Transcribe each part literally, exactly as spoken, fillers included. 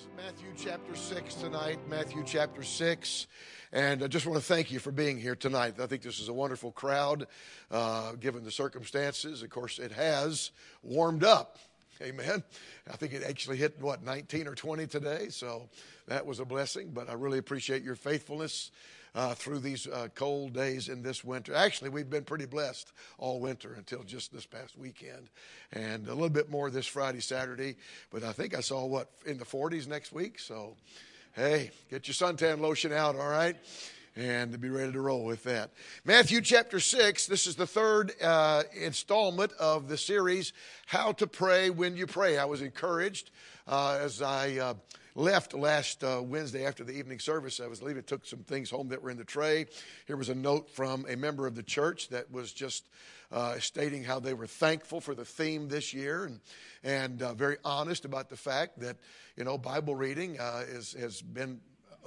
Matthew chapter six tonight, Matthew chapter six. And I just want to thank you for being here tonight. I think this is a wonderful crowd, uh, given the circumstances. Of course, it has warmed up. Amen. I think it actually hit, what, nineteen or twenty today. So that was a blessing. But I really appreciate your faithfulness uh, through these uh, cold days in this winter. Actually, we've been pretty blessed all winter until just this past weekend. And a little bit more this Friday, Saturday. But I think I saw, what, in the forties next week. So, hey, get your suntan lotion out, all right? And be ready to roll with that. Matthew chapter six, this is the third uh, installment of the series, How to Pray When You Pray. I was encouraged uh, as I uh, left last uh, Wednesday after the evening service. I was leaving, took some things home that were in the tray. Here was a note from a member of the church that was just uh, stating how they were thankful for the theme this year and, and uh, very honest about the fact that, you know, Bible reading uh, is, has been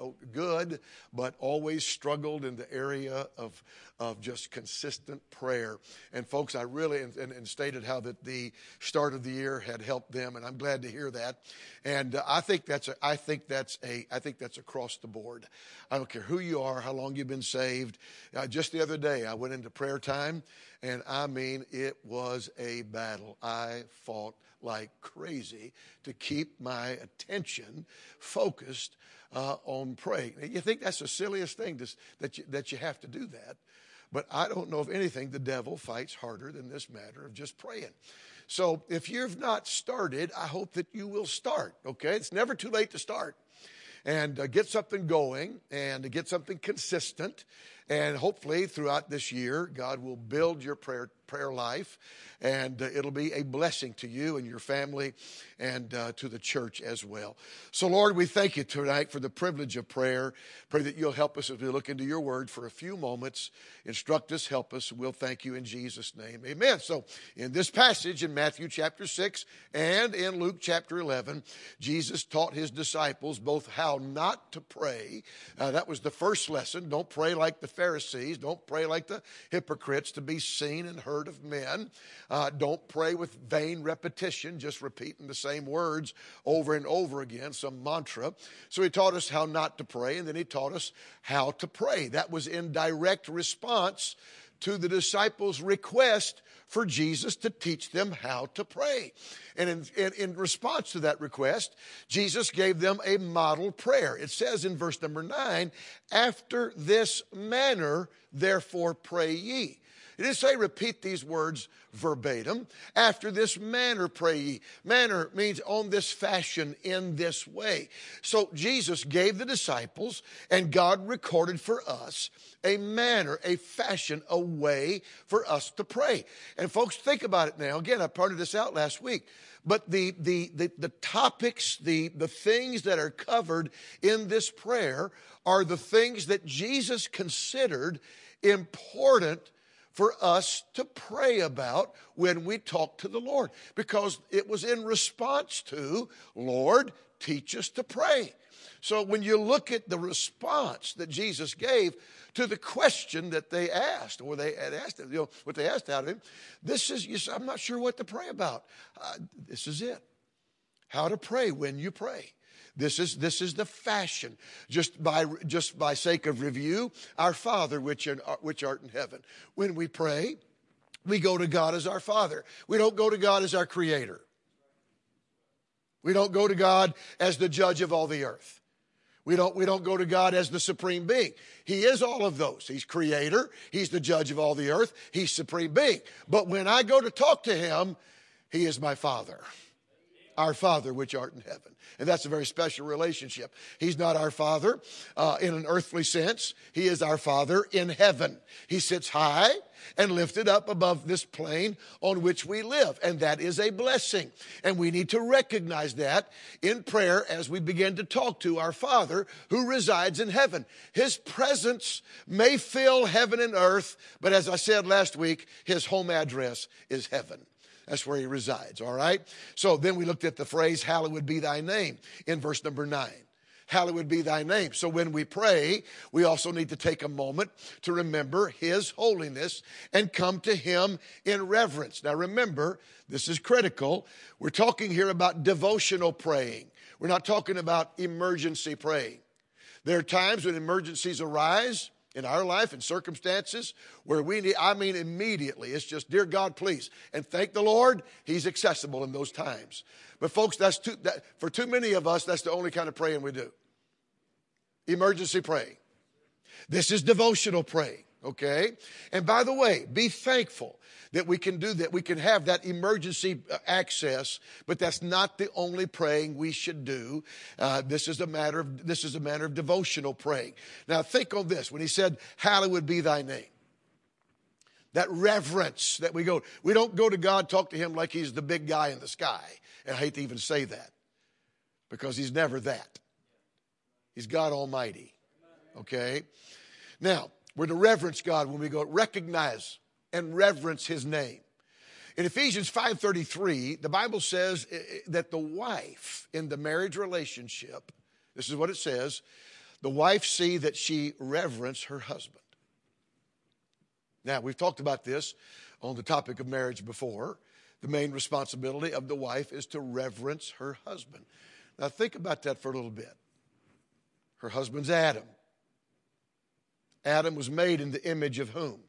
good, but always struggled in the area of of just consistent prayer. And folks, I really, and, and stated how that the start of the year had helped them, and I'm glad to hear that. And uh, I think that's a, I think that's a, I think that's across the board. I don't care who you are, how long you've been saved. Uh, just the other day, I went into prayer time, and I mean, it was a battle. I fought like crazy to keep my attention focused uh, on praying. You think that's the silliest thing to, that you, that you have to do that. But I don't know if anything, the devil fights harder than this matter of just praying. So if you've not started, I hope that you will start, okay? It's never too late to start. And uh, get something going and to get something consistent. And hopefully throughout this year, God will build your prayer prayer life. And uh, it'll be a blessing to you and your family and uh, to the church as well. So, Lord, we thank you tonight for the privilege of prayer. Pray that you'll help us as we look into your word for a few moments. Instruct us, help us. We'll thank you in Jesus' name. Amen. So, in this passage in Matthew chapter six and in Luke chapter eleven, Jesus taught his disciples both how not to pray. Uh, that was the first lesson. Don't pray like the Pharisees. Don't pray like the hypocrites to be seen and heard of men. Uh, don't pray with vain repetition, just repeating the same words over and over again, some mantra. So he taught us how not to pray, and then he taught us how to pray. That was in direct response to the disciples' request for Jesus to teach them how to pray. And in, in, in response to that request, Jesus gave them a model prayer. It says in verse number nine, after this manner, therefore pray ye. It didn't say repeat these words verbatim. After this manner pray ye. Manner means on this fashion, in this way. So Jesus gave the disciples, and God recorded for us a manner, a fashion, a way for us to pray. And folks, think about it now. Again, I pointed this out last week. But the, the, the, the topics, the, the things that are covered in this prayer are the things that Jesus considered important for us to pray about when we talk to the Lord. Because it was in response to, Lord, teach us to pray. So when you look at the response that Jesus gave to the question that they asked, or they had asked him, you know, what they asked out of him, this is, you say, I'm not sure what to pray about. Uh, this is it. How to pray when you pray. This is this is the fashion. Just by just by sake of review, our Father which in, which art in heaven. When we pray, we go to God as our Father. We don't go to God as our Creator. We don't go to God as the judge of all the earth. We don't, we don't go to God as the supreme being. He is all of those. He's Creator. He's the judge of all the earth. He's supreme being. But when I go to talk to him, he is my Father. Our Father which art in heaven. And that's a very special relationship. He's not our Father uh, in an earthly sense. He is our Father in heaven. He sits high and lifted up above this plane on which we live. And that is a blessing. And we need to recognize that in prayer as we begin to talk to our Father who resides in heaven. His presence may fill heaven and earth, but as I said last week, his home address is heaven. That's where he resides, all right? So then we looked at the phrase, hallowed be thy name, in verse number nine. Hallowed be thy name. So when we pray, we also need to take a moment to remember his holiness and come to him in reverence. Now remember, this is critical. We're talking here about devotional praying. We're not talking about emergency praying. There are times when emergencies arise in our life and circumstances where we need, I mean immediately, it's just, dear God, please. And thank the Lord, He's accessible in those times. But folks, that's too, that, for too many of us, that's the only kind of praying we do. Emergency praying. This is devotional praying, okay? And by the way, be thankful that we can do that. We can have that emergency access, but that's not the only praying we should do. Uh, this is a matter of this is a matter of devotional praying. Now think on this. When he said, "Hallowed be thy name," that reverence that we go, we don't go to God, talk to Him like He's the big guy in the sky. And I hate to even say that because He's never that. He's God Almighty. Okay? Now, we're to reverence God when we go recognize and reverence His name. In Ephesians five thirty-three, the Bible says that the wife in the marriage relationship, this is what it says, the wife see that she reverence her husband. Now, we've talked about this on the topic of marriage before. The main responsibility of the wife is to reverence her husband. Now, think about that for a little bit. Her husband's Adam. Adam was made in the image of whom?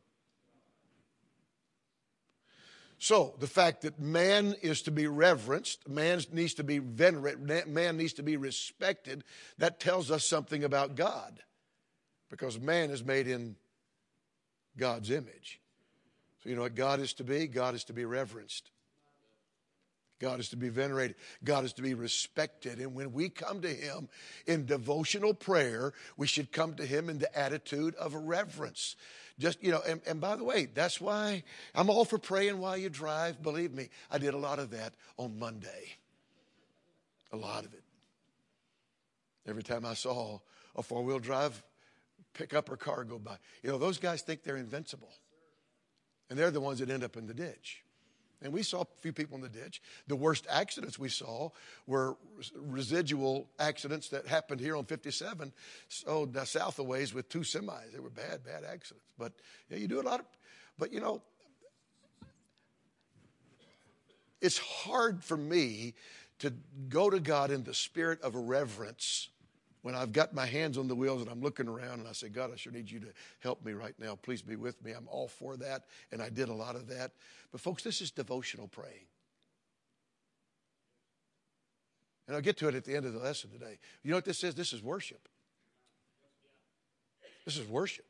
So, the fact that man is to be reverenced, man needs to be venerated, man needs to be respected, that tells us something about God. Because man is made in God's image. So, you know what God is to be? God is to be reverenced. God is to be venerated. God is to be respected. And when we come to Him in devotional prayer, we should come to Him in the attitude of reverence. Just, you know, and, and by the way, that's why I'm all for praying while you drive. Believe me, I did a lot of that on Monday. A lot of it. Every time I saw a four-wheel drive pickup or car go by. You know, those guys think they're invincible. And they're the ones that end up in the ditch. And we saw a few people in the ditch. The worst accidents we saw were residual accidents that happened here on fifty-seven, so south of ways with two semis. They were bad, bad accidents. But yeah, you do a lot of, but you know, it's hard for me to go to God in the spirit of reverence when I've got my hands on the wheels and I'm looking around and I say, God, I sure need you to help me right now. Please be with me. I'm all for that. And I did a lot of that. But folks, this is devotional praying. And I'll get to it at the end of the lesson today. You know what this is? This is worship. This is worship.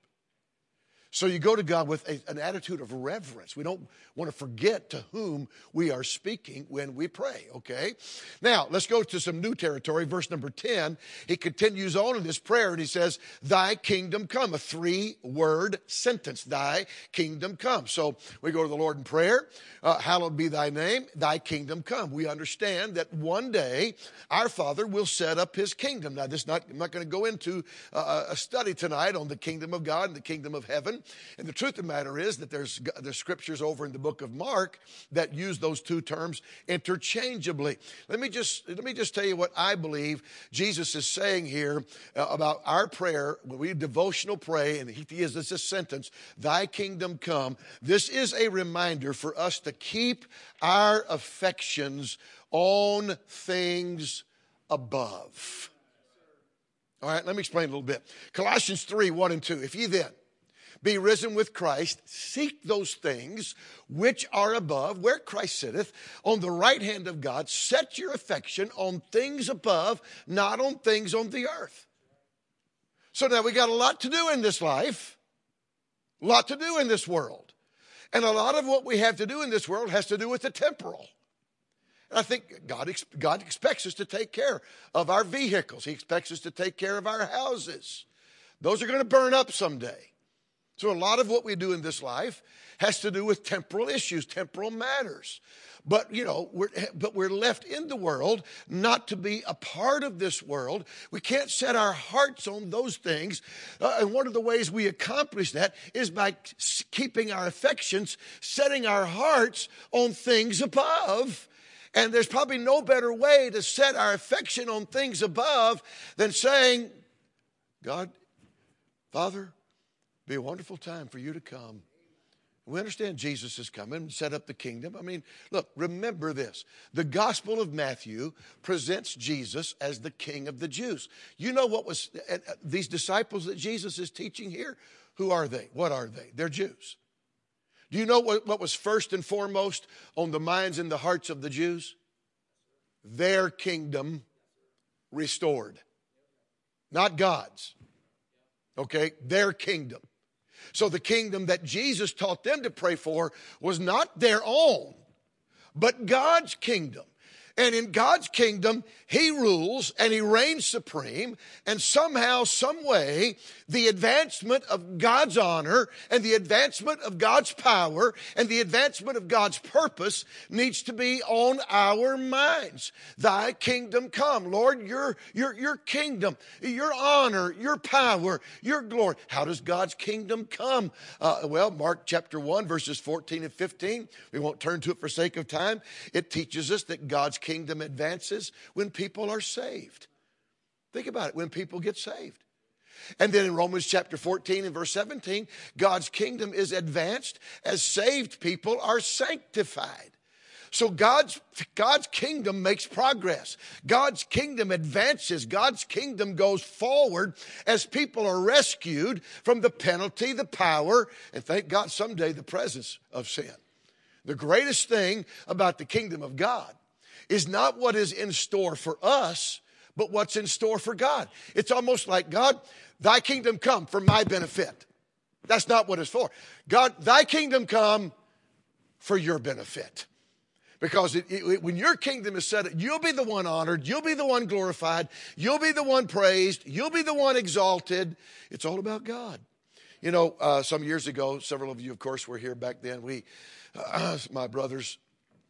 So you go to God with a, an attitude of reverence. We don't want to forget to whom we are speaking when we pray, okay? Now, let's go to some new territory. Verse number ten, he continues on in this prayer and he says, thy kingdom come, a three-word sentence, thy kingdom come. So we go to the Lord in prayer, uh, hallowed be thy name, thy kingdom come. We understand that one day our Father will set up His kingdom. Now, this not, I'm not going to go into uh, a study tonight on the kingdom of God and the kingdom of heaven. And the truth of the matter is that there's, there's scriptures over in the book of Mark that use those two terms interchangeably. Let me just, let me just tell you what I believe Jesus is saying here uh, about our prayer. When we devotional pray, and he is this a sentence, thy kingdom come. This is a reminder for us to keep our affections on things above. All right, let me explain a little bit. Colossians three, one and two. If ye then be risen with Christ, seek those things which are above, where Christ sitteth, on the right hand of God. Set your affection on things above, not on things on the earth. So now we got a lot to do in this life, a lot to do in this world. And a lot of what we have to do in this world has to do with the temporal. And I think God, God expects us to take care of our vehicles. He expects us to take care of our houses. Those are going to burn up someday. So a lot of what we do in this life has to do with temporal issues, temporal matters. But, you know, we're, but we're left in the world not to be a part of this world. We can't set our hearts on those things. Uh, and one of the ways we accomplish that is by keeping our affections, setting our hearts on things above. And there's probably no better way to set our affection on things above than saying, God, Father, be a wonderful time for you to come. We understand Jesus is coming and set up the kingdom. I mean, look, remember this. The Gospel of Matthew presents Jesus as the King of the Jews. You know what was, uh, these disciples that Jesus is teaching here, who are they? What are they? They're Jews. Do you know what, what was first and foremost on the minds and the hearts of the Jews? Their kingdom restored. Not God's. Okay? Their kingdom. So the kingdom that Jesus taught them to pray for was not their own, but God's kingdom. And in God's kingdom, He rules and He reigns supreme. And somehow, some way, the advancement of God's honor and the advancement of God's power and the advancement of God's purpose needs to be on our minds. Thy kingdom come. Lord, your, your, your kingdom, your honor, your power, your glory. How does God's kingdom come? Uh, well, Mark chapter one, verses fourteen and fifteen. We won't turn to it for sake of time. It teaches us that God's kingdom advances when people are saved. Think about it, when people get saved. And then in Romans chapter fourteen and verse seventeen, God's kingdom is advanced as saved people are sanctified. So God's, God's kingdom makes progress. God's kingdom advances. God's kingdom goes forward as people are rescued from the penalty, the power, and thank God someday the presence of sin. The greatest thing about the kingdom of God is not what is in store for us, but what's in store for God. It's almost like, God, thy kingdom come for my benefit. That's not what it's for. God, thy kingdom come for your benefit. Because it, it, when your kingdom is set up, you'll be the one honored, you'll be the one glorified, you'll be the one praised, you'll be the one exalted. It's all about God. You know, uh, some years ago, several of you, of course, were here back then. We, uh, my brothers,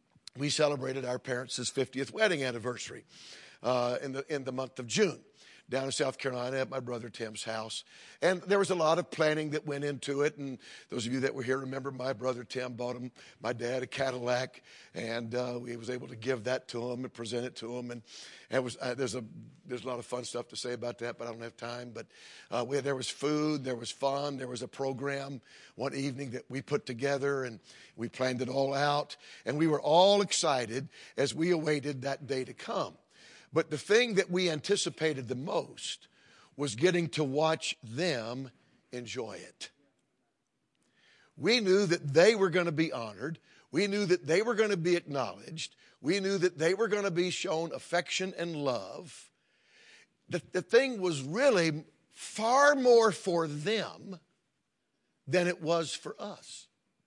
we celebrated our parents' fiftieth wedding anniversary uh, in the in the month of June down in South Carolina at my brother Tim's house. And there was a lot of planning that went into it. And those of you that were here remember my brother Tim bought him, my dad, a Cadillac. And uh, we was able to give that to him and present it to him. And it was uh, there's a there's a lot of fun stuff to say about that, but I don't have time. But uh, we had, there was food, there was fun, there was a program one evening that we put together, and we planned it all out. And we were all excited as we awaited that day to come. But the thing that we anticipated the most was getting to watch them enjoy it. We knew that they were going to be honored. We knew that they were going to be acknowledged. We knew that they were going to be shown affection and love. The, the thing was really far more for them than it was for us.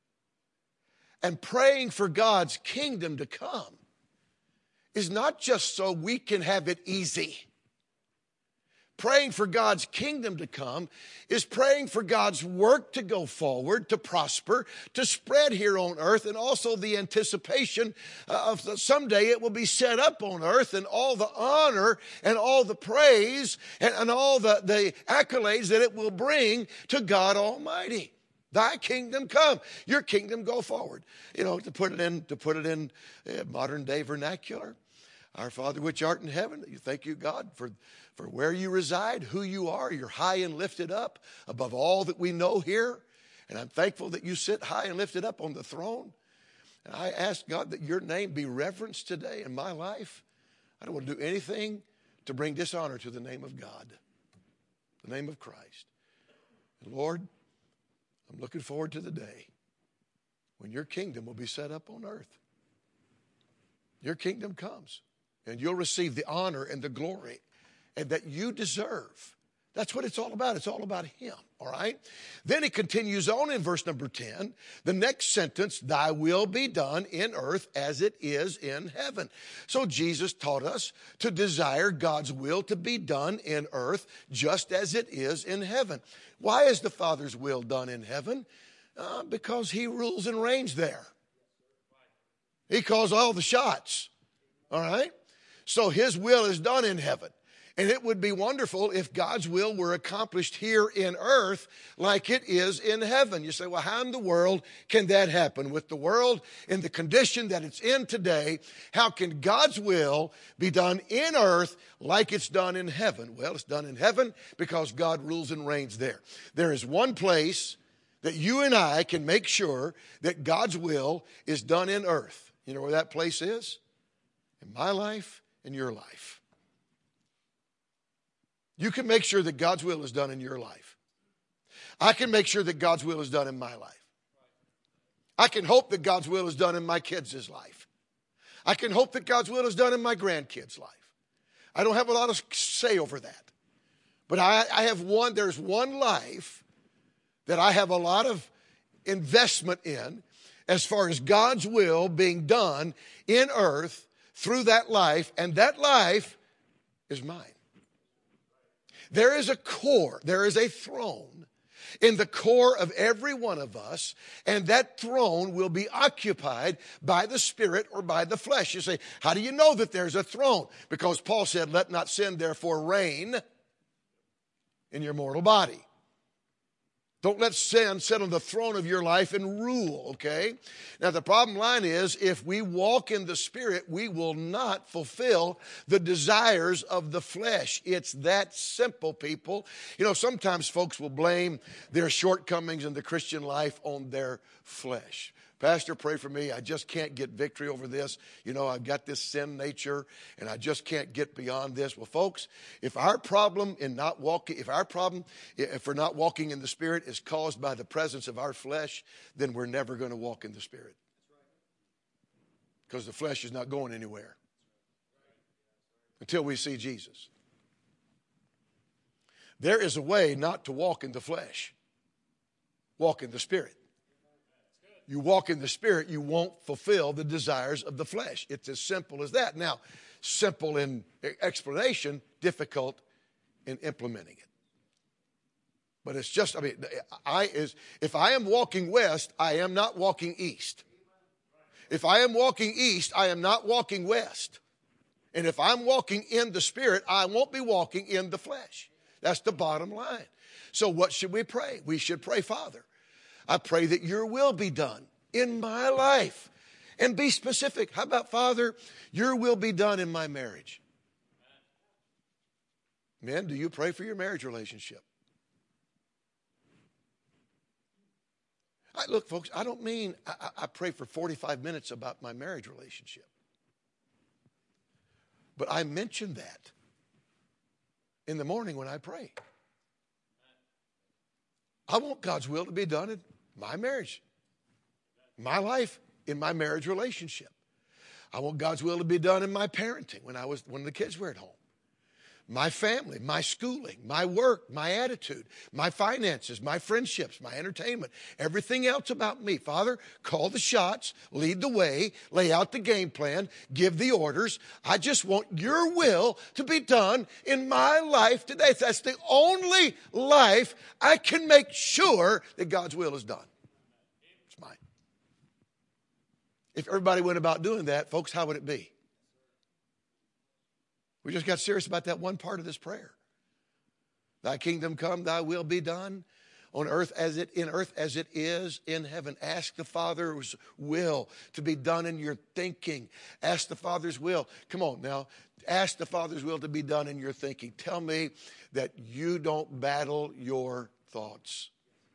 And praying for God's kingdom to come is not just so we can have it easy. Praying for God's kingdom to come is praying for God's work to go forward, to prosper, to spread here on earth, and also the anticipation of someday it will be set up on earth, and all the honor and all the praise and, and all the, the accolades that it will bring to God Almighty. Thy kingdom come, your kingdom go forward. You know, to put it in, to put it in uh, modern day vernacular. Our Father which art in heaven, you thank you, God, for, for where you reside, who you are. You're high and lifted up above all that we know here. And I'm thankful that you sit high and lifted up on the throne. And I ask, God, that your name be reverenced today in my life. I don't want to do anything to bring dishonor to the name of God, the name of Christ. And Lord, I'm looking forward to the day when your kingdom will be set up on earth. Your kingdom comes. And you'll receive the honor and the glory and that you deserve. That's what it's all about. It's all about him, all right? Then it continues on in verse number ten. The next sentence, thy will be done in earth as it is in heaven. So Jesus taught us to desire God's will to be done in earth just as it is in heaven. Why is the Father's will done in heaven? Uh, because he rules and reigns there. He calls all the shots, all right? So his will is done in heaven. And it would be wonderful if God's will were accomplished here in earth like it is in heaven. You say, well, how in the world can that happen? With the world in the condition that it's in today, how can God's will be done in earth like it's done in heaven? Well, it's done in heaven because God rules and reigns there. There is one place that you and I can make sure that God's will is done in earth. You know where that place is? In my life and your life. You can make sure that God's will is done in your life. I can make sure that God's will is done in my life. I can hope that God's will is done in my kids' life. I can hope that God's will is done in my grandkids' life. I don't have a lot of say over that. But I, I have one, there's one life that I have a lot of investment in as far as God's will being done in earth through that life, and that life is mine. There is a core, there is a throne in the core of every one of us, and that throne will be occupied by the Spirit or by the flesh. You say, how do you know that there's a throne? Because Paul said, let not sin therefore reign in your mortal body. Don't let sin sit on the throne of your life and rule, okay? Now, the problem line is, if we walk in the Spirit, we will not fulfill the desires of the flesh. It's that simple, people. You know, sometimes folks will blame their shortcomings in the Christian life on their flesh. Pastor, pray for me. I just can't get victory over this. You know, I've got this sin nature, and I just can't get beyond this. Well, folks, if our problem in not walking, if our problem, if we're not walking in the Spirit is caused by the presence of our flesh, then we're never going to walk in the Spirit. Because the flesh is not going anywhere until we see Jesus. There is a way not to walk in the flesh. Walk in the Spirit. You walk in the Spirit, you won't fulfill the desires of the flesh. It's as simple as that. Now, simple in explanation, difficult in implementing it. But it's just, I mean, I is if I am walking west, I am not walking east. If I am walking east, I am not walking west. And if I'm walking in the Spirit, I won't be walking in the flesh. That's the bottom line. So what should we pray? We should pray, Father, I pray that your will be done in my life. And be specific. How about, Father, your will be done in my marriage? Men, do you pray for your marriage relationship? I, look, folks, I don't mean I, I pray for forty-five minutes about my marriage relationship. But I mention that in the morning when I pray. I want God's will to be done in my marriage, my life, in my marriage relationship. I want God's will to be done in my parenting when I was when the kids were at home. My family, my schooling, my work, my attitude, my finances, my friendships, my entertainment, everything else about me. Father, call the shots, lead the way, lay out the game plan, give the orders. I just want your will to be done in my life today. That's the only life I can make sure that God's will is done. It's mine. If everybody went about doing that, folks, how would it be? We just got serious about that one part of this prayer. Thy kingdom come, thy will be done on earth as it in earth as it is in heaven. Ask the Father's will to be done in your thinking. Ask the Father's will. Come on now. Ask the Father's will to be done in your thinking. Tell me that you don't battle your thoughts.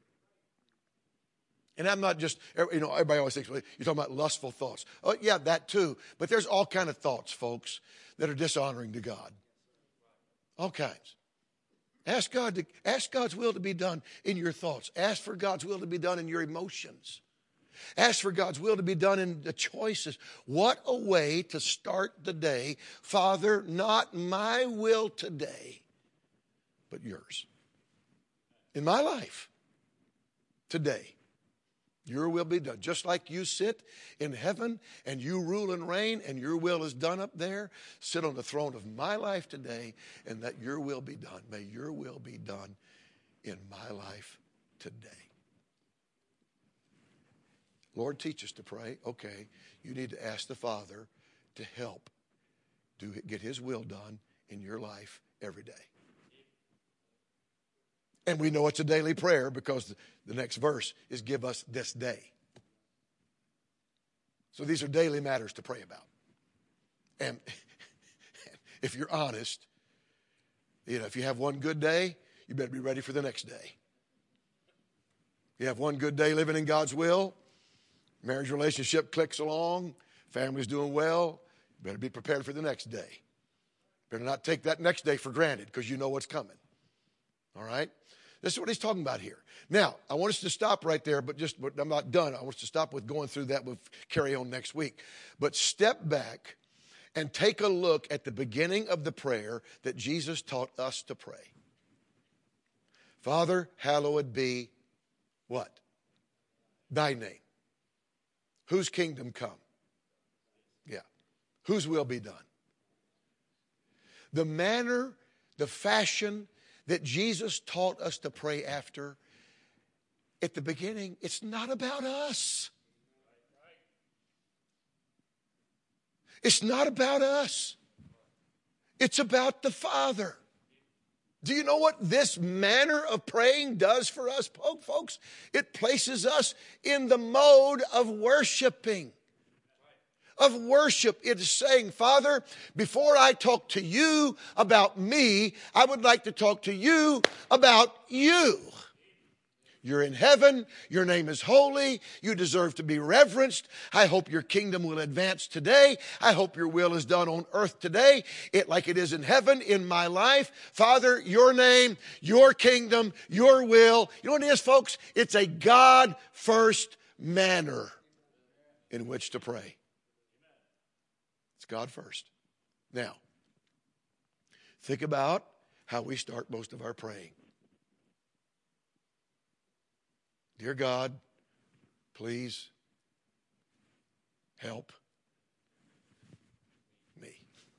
And I'm not just, you know, everybody always thinks, well, you're talking about lustful thoughts. Oh, yeah, that too. But there's all kinds of thoughts, folks, that are dishonoring to God. All kinds. Ask God to, ask God's will to be done in your thoughts. Ask for God's will to be done in your emotions. Ask for God's will to be done in the choices. What a way to start the day. Father, not my will today, but yours. In my life, today. Your will be done. Just like you sit in heaven and you rule and reign and your will is done up there, sit on the throne of my life today and let your will be done. May your will be done in my life today. Lord, teach us to pray. Okay, you need to ask the Father to help do get his will done in your life every day. And we know it's a daily prayer because the next verse is give us this day. So these are daily matters to pray about. And if you're honest, you know, if you have one good day, you better be ready for the next day. You have one good day living in God's will. Marriage relationship clicks along. Family's doing well. You better be prepared for the next day. Better not take that next day for granted because you know what's coming. All right? This is what he's talking about here. Now, I want us to stop right there, but just but I'm not done. I want us to stop with going through that. We'll carry on next week. But step back and take a look at the beginning of the prayer that Jesus taught us to pray. Father, hallowed be what? Thy name. Whose kingdom come? Yeah. Whose will be done? The manner, the fashion that Jesus taught us to pray after, at the beginning, it's not about us. It's not about us. It's about the Father. Do you know what this manner of praying does for us, folks? It places us in the mode of worshiping. Of worship. It is saying, Father, before I talk to you about me, I would like to talk to you about you. You're in heaven. Your name is holy. You deserve to be reverenced. I hope your kingdom will advance today. I hope your will is done on earth today, it like it is in heaven in my life. Father, your name, your kingdom, your will. You know what it is, folks? It's a God-first manner in which to pray. It's God first. Now, think about how we start most of our praying. Dear God, please help me.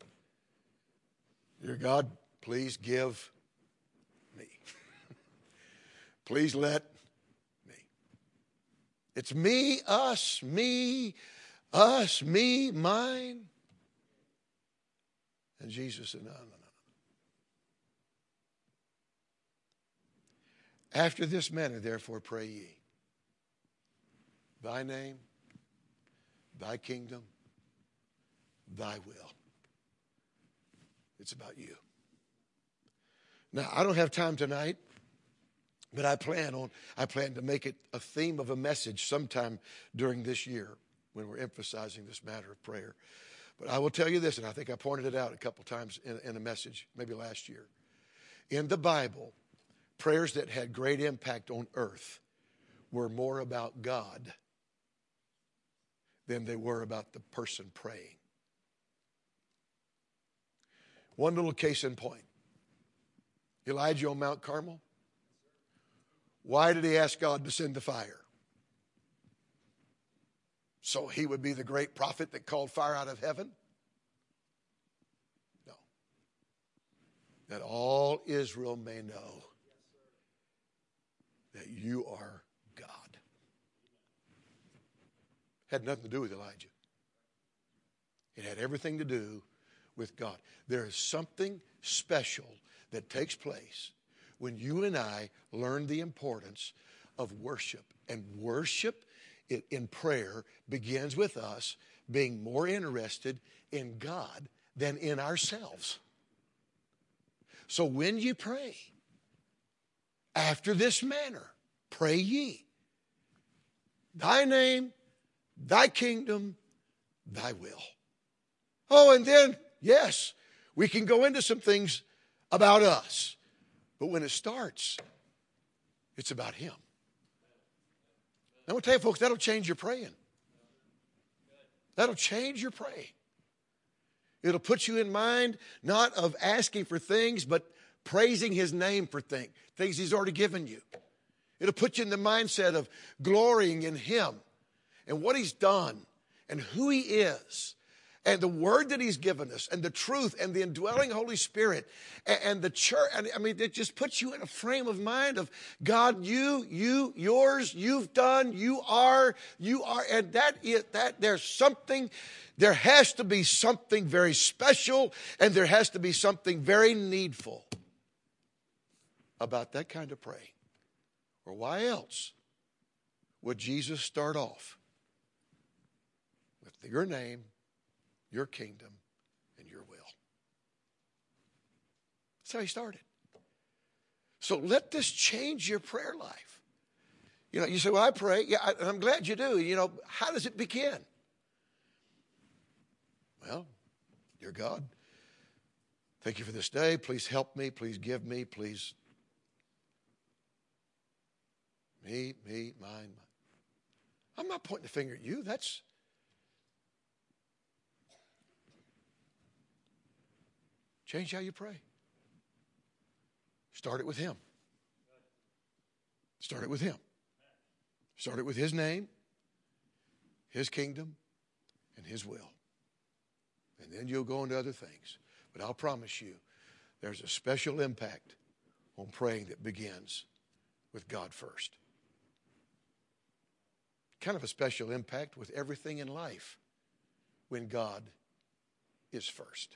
Dear God, please give me. Please let me. It's me, us, me, us, me, mine. And Jesus said, no, no, no. After this manner, therefore, pray ye. Thy name, thy kingdom, thy will. It's about you. Now, I don't have time tonight, but I plan on, I plan to make it a theme of a message sometime during this year when we're emphasizing this matter of prayer. But I will tell you this, and I think I pointed it out a couple times in, in a message, maybe last year. In the Bible, prayers that had great impact on earth were more about God than they were about the person praying. One little case in point. Elijah on Mount Carmel. Why did he ask God to send the fire? So he would be the great prophet that called fire out of heaven? No. That all Israel may know that you are God. Had nothing to do with Elijah. It had everything to do with God. There is something special that takes place when you and I learn the importance of worship. And worship in prayer begins with us being more interested in God than in ourselves. So when you pray, after this manner, pray ye. Thy name, thy kingdom, thy will. Oh, and then, yes, we can go into some things about us. But when it starts, it's about him. I'm going to tell you, folks, that'll change your praying. That'll change your praying. It'll put you in mind not of asking for things, but praising his name for things, things he's already given you. It'll put you in the mindset of glorying in him and what he's done and who he is and the word that he's given us and the truth and the indwelling Holy Spirit and, and the church. And I mean, it just puts you in a frame of mind of God, you, you, yours, you've done, you are, you are. And that is, that there's something, there has to be something very special and there has to be something very needful about that kind of praying. Or why else would Jesus start off with your name, your kingdom, and your will? That's how he started. So let this change your prayer life. You know, you say, well, I pray. Yeah, I, I'm glad you do. You know, how does it begin? Well, dear God, thank you for this day. Please help me. Please give me. Please. Me, me, mine, mine. I'm not pointing the finger at you. That's. Change how you pray. Start it with Him. Start it with Him. Start it with His name, His kingdom, and His will. And then you'll go into other things. But I'll promise you, there's a special impact on praying that begins with God first. Kind of a special impact with everything in life when God is first.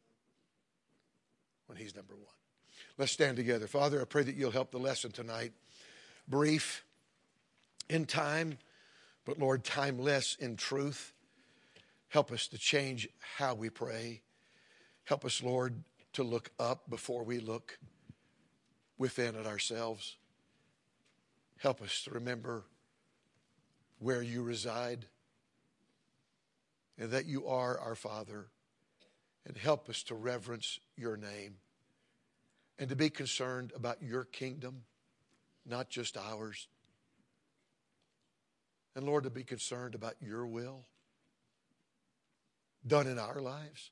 When He's number one. Let's stand together. Father, I pray that you'll help the lesson tonight. Brief in time, but Lord, timeless in truth. Help us to change how we pray. Help us, Lord, to look up before we look within at ourselves. Help us to remember where you reside and that you are our Father. And help us to reverence your name and to be concerned about your kingdom, not just ours. And Lord, to be concerned about your will done in our lives.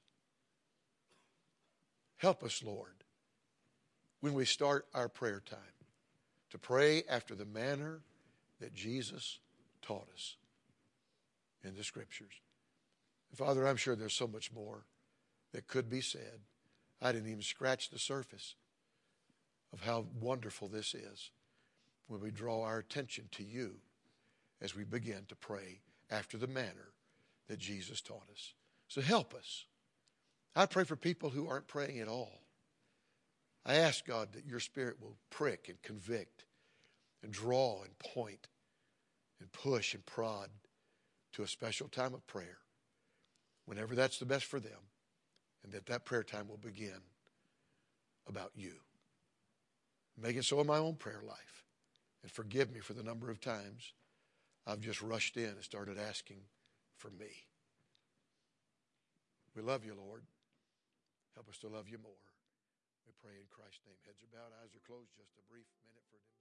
Help us, Lord, when we start our prayer time, to pray after the manner that Jesus taught us in the Scriptures. And Father, I'm sure there's so much more that could be said. I didn't even scratch the surface of how wonderful this is when we draw our attention to you as we begin to pray after the manner that Jesus taught us. So help us. I pray for people who aren't praying at all. I ask, God, that your Spirit will prick and convict and draw and point and push and prod to a special time of prayer, whenever that's the best for them, and that that prayer time will begin about you. Make it so in my own prayer life. And forgive me for the number of times I've just rushed in and started asking for me. We love you, Lord. Help us to love you more. We pray in Christ's name. Heads are bowed, eyes are closed. Just a brief minute for